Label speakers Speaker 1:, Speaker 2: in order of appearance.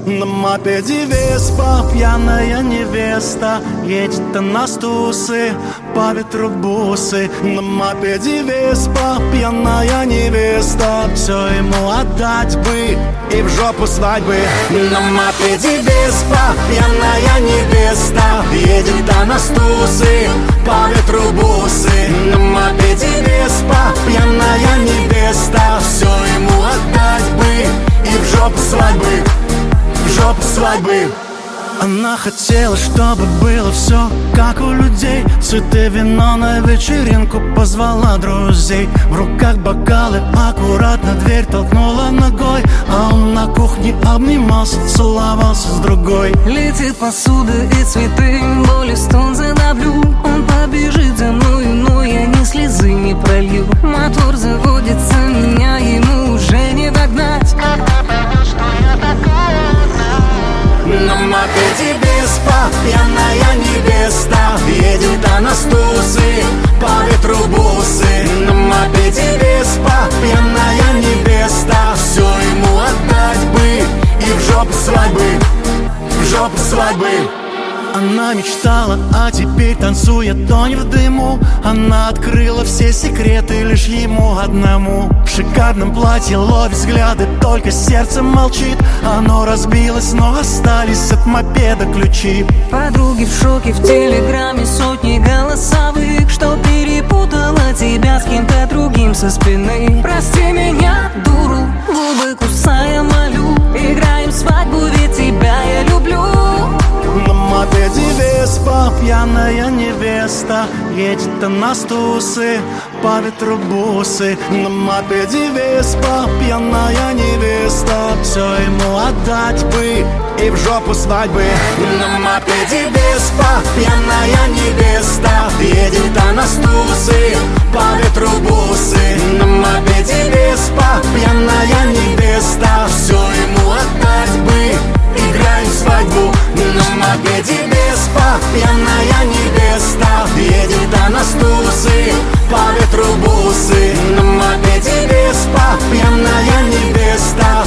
Speaker 1: На мопеде Веспа пьяная невеста едет на стусы, по ветру бусы. На мопеде Веспа пьяная невеста, все ему отдать бы и в жопу свадьбы. На мопеде Веспа пьяная невеста едет на стусы, по ветру бусы. На мопеде Веспа пьяная невеста, все ему отдать бы и в жопу свадьбы, в жопу свадьбы. Она хотела, чтобы было все как у людей. Цветы, вино, на вечеринку позвала друзей. В руках бокалы, аккуратно дверь толкнула ногой. А он на кухне обнимался, целовался с другой.
Speaker 2: Летит посуда и цветы, боли стон задавлю. Он побежит за мною, но я ни слезы не пролью. Мотор заводится, меня ему уже не догнать. Как ты поймешь, что я такая?
Speaker 1: На мопеде Веспа пьяная невеста едет на стусы, по ветру бусы. На мопеде Веспа пьяная невеста, все ему отдать бы и в жопу свадьбы, в жопу свадьбы. Она мечтала, а теперь танцует, тонет в дыму. Она открыла все секреты лишь ему одному. В шикарном платье ловит взгляды, только сердце молчит. Оно разбилось, но остались от мопеда ключи.
Speaker 2: Подруги в шоке, в телеграме сотни голосовых, что перепутала тебя с кем-то другим со спины. Прости меня, дуру, губы кусая молю. Играем свадьбу, ведь тебя я люблю.
Speaker 1: На мопеде Веспа пьяная невеста едет на стусы, по ветру бусы. На мопеде Веспа пьяная невеста, все ему отдать бы и в жопу свадьбы. На мопеде Веспа пьяная невеста едет на стусы, по ветру бусы. На мопеде Веспа пьяная невеста, все ему отдать бы, играем свадьбу. На мопеде Веспа пьяная невеста едет на стусы, по ветру бусы. На мопеде Веспа пьяная невеста,